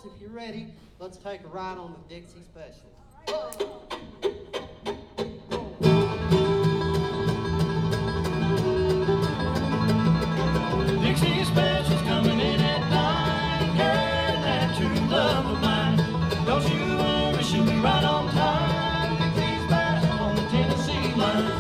fellas, if you're ready, let's take a ride on the Dixie Special. Dixie Special's coming in at 9, carrying that true love of mine. Don't you worry, she'll be right on time. Dixie Special on the Tennessee line.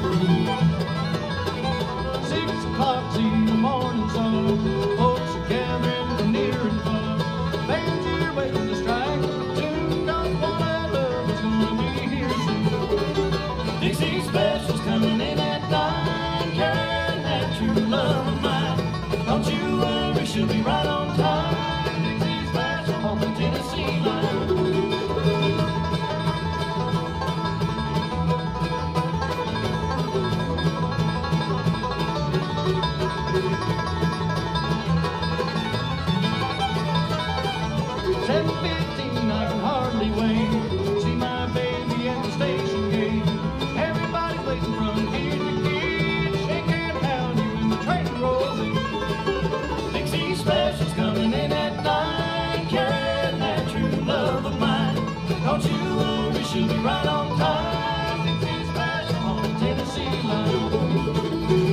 6 o'clock, see the morning sun. Folks are gathering from near and far. Bands here waiting to strike the tune. Cause one I love is gonna be here soon. Dixie Special's coming in at 9, carrying that true love of mine. Don't you worry, she'll be right on time. Dixie Special on the Tennessee line. I can hardly wait. See my baby at the station gate. Everybody waiting from gate to gate. Shake and pound you when the train rolls in. Dixie Special's coming in at 9, carrying that true love of mine. Don't you worry, she'll be right on time. Dixie Special on the Tennessee line.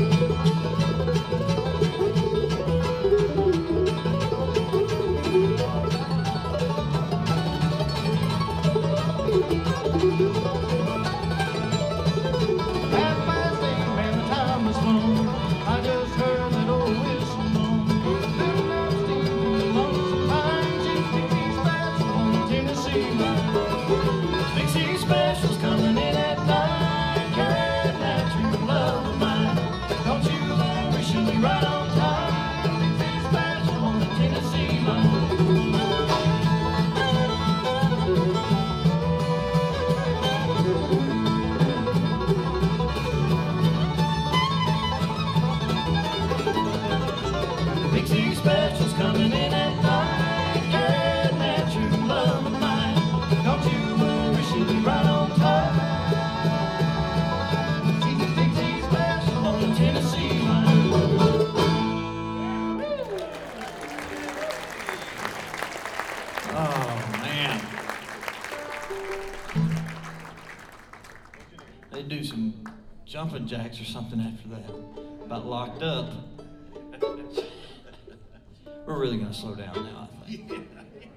I just heard that old whistle blow. Filling up steam from the lonesome pines. It's Dixie Special on the Tennessee line. Dixie Special's coming in at 9, carrying that true love of mine. Don't you worry, she'll be right on time. Dixie Special on the Tennessee line. Dixie Special's coming in at 9, carrying that true love of mine. Don't you worry, she'll be right on time. She's Dixie Special on the Tennessee line. Oh, man. They do some jumping jacks or something after that. About locked up. We're really going to slow down now, I think.